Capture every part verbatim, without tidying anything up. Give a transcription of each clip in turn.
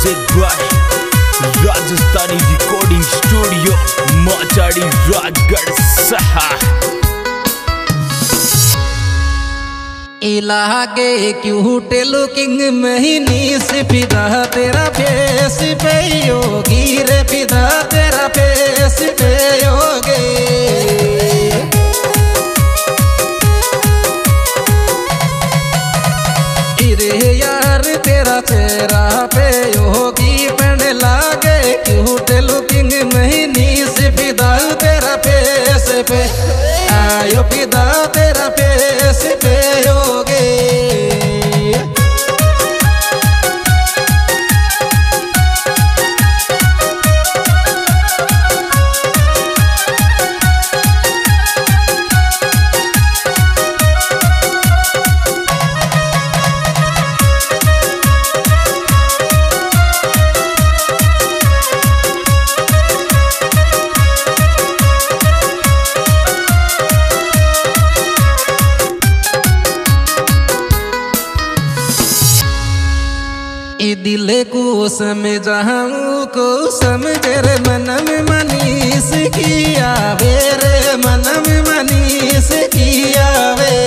Music by Rajasthani recording studio Machadi Rajgarh सहा। इलाके cute looking महीनी से फिदा तेरा फेस पे योगी रे फिदा तेरा फेस पे योगी इरे यार तेरा चेहरा पे योगी पेड़ लागे क्यूट लुकिंग महीनी से फिदा तेरा फेस पे आयो फिदा तेरा फेस पे योगी दिल को समझाऊं को समझे रे मनम मनीष किया वे रे मनम मनीष किया वे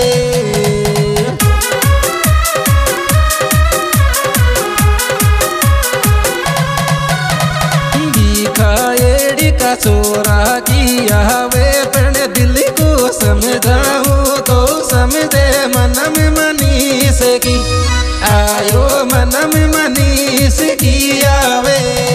दिखाएड़ी का चोरा किया वे पण दिल को समझाऊं को समझे मनम मनीष की आयो मनम मनीष किया वे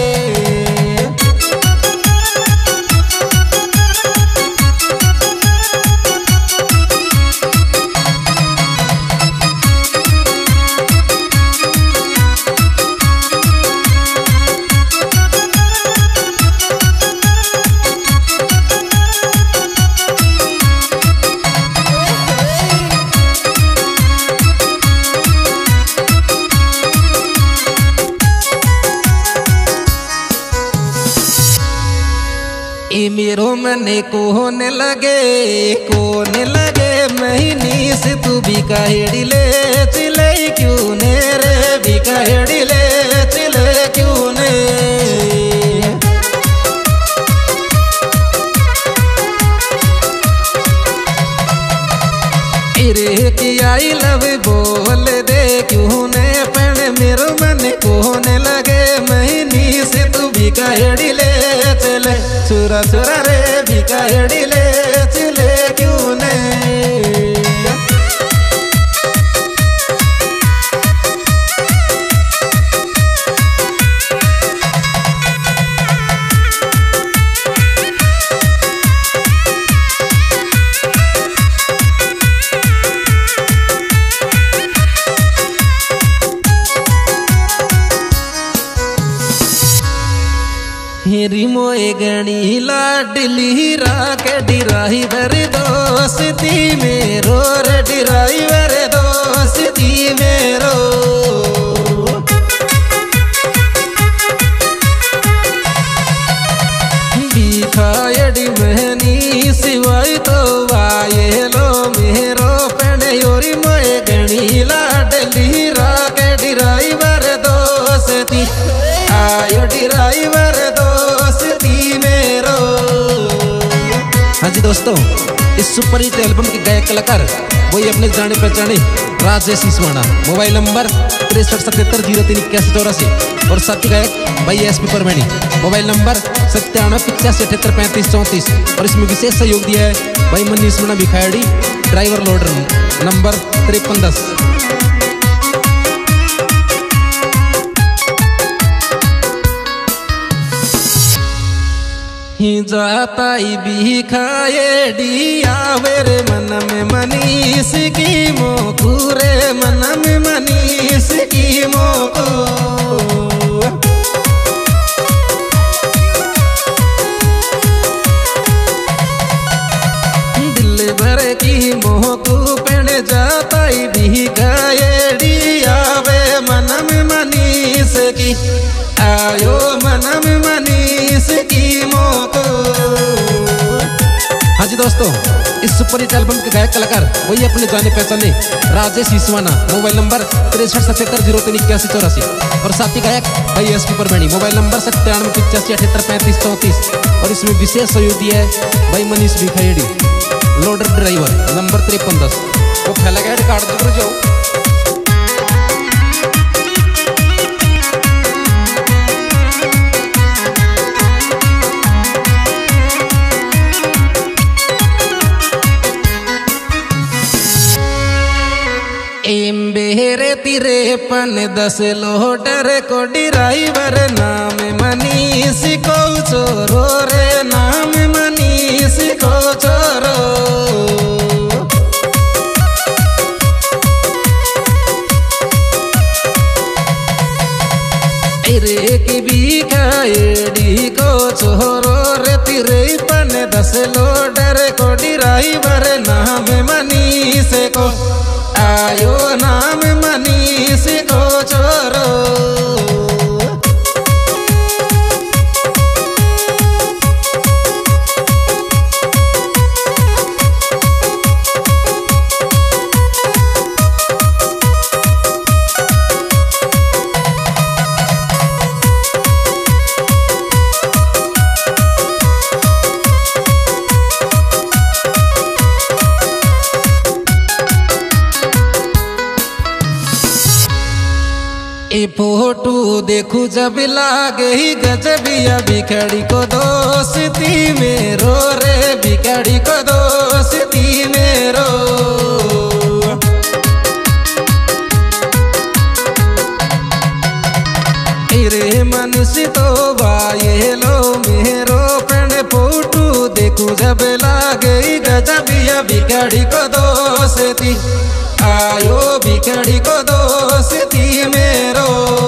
मेरो मने कोने लगे कोने लगे महीनी से तू भी कहेड़ी ले चिले क्यों ने रे भी कहेड़ी ले चिले क्यों ने इरे की आई लव बोल दे क्यों ने पण मेरो मने कोने लगे महीनी से तू भी कहेड़ी ले चले चुरा चुरा रे भिखारी ले चले क्यों ने हेरी मोए गणी लाडली राके ड्राइवर दोस्ती मेरो रे ड्राइवर दोस्ती मेरो भिखारी महनी सिवाय तो वाये लो मेरो पेड़ोरी मोए गणी लाडली राके ड्राइवर दोस्ती आयो ड्राइवर हाँ जी दोस्तों, इस सुपर हिट एल्बम के गायक कलाकार वही अपने जाने पहचाने राजेश इसवाना। मोबाइल नंबर तिरसठ सतहत्तर जीरो तीन इक्यासी चौरासी और साथी गायक भाई S P Parmaini. Mobile number सत्तानवे पिचासी अठहत्तर पैंतीस चौंतीस और इसमें विशेष सहयोग दिया है भाई मनीष मना भिखारी ड्राइवर लोडर नंबर तिरपन दस। जाता भी खाए डिया रे मन में मनीष की मोकूरे मन में मनीष की मोकू दिल भर की मोकू पेड़ जाता भी खाए डिया वे मन में मनीष की आयो मन में मनीष की मोकू। हाँ जी दोस्तों, इस सुपरहिट एल्बम के गायक कलाकार वही अपने जाने पहचाने राजेश ईसवाना, मोबाइल नंबर तिरसठ सतहत्तर जीरो तीन इक्यासी चौरासी। और साथी गायक भाई S P Parmani, mobile number सत्तानवे पिचासी अठहत्तर पैंतीस चौंतीस। और इसमें विशेष सहयोगी है भाई Manish Bhikhadi, loader driver, number तिरपन दस। वो फैला गया काट दूर जाओ। बेरे तिरे पन दस लोडर को ड्राइवर, नाम मनीष को चोरो रे, नाम मनीष को चोरो। तिरे की भिखाड़ी को चोरो रे, तिरे पन दस लोडर को ड्राइवर, नाम मनीष को आयो, नाम मनीष को चोरो। फोटो देखू जब लागे ही गजबिया, भिखाड़ी को दोस्ती मेरो रे, भिखाड़ी को दोस्ती मेरो। तेरे मनुष्य तो भाई लो मेरो प्रण, फोटो देखू जब लागे ही गजबिया, भिखाड़ी को दोस्ती आयो, भिखाड़ी को दोस्ती मेरो।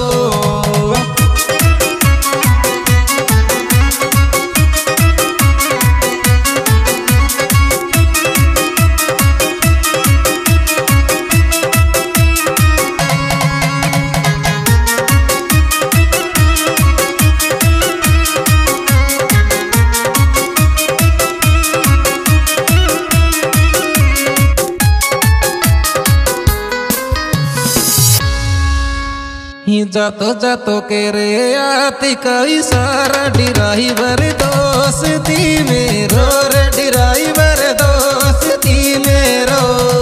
जातो जातो के रे आती कई सारा ड्राइवर दोस्ती मेरो रे, ड्राइवर दोस्ती मेरो।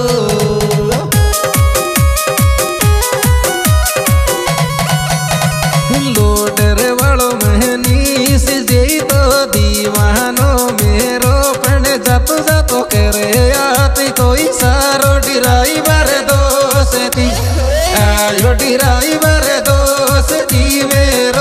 लोडर वालों मनीष जी तो दीवानो मेरो, पण जातो जातो के रे आती कोई सारो ड्राइवर दोस्ती आयो, ड्राइवर दोस्ती मेरो।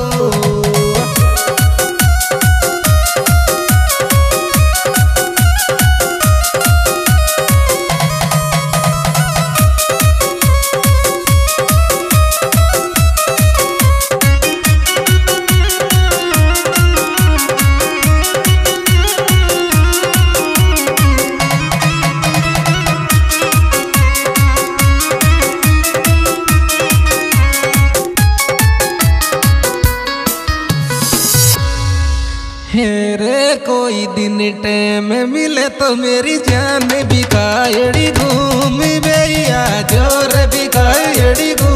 कोई दिन टाइम मिले तो मेरी जान भिखाड़ी घूम भैया, जोर भिखाड़ी घूम।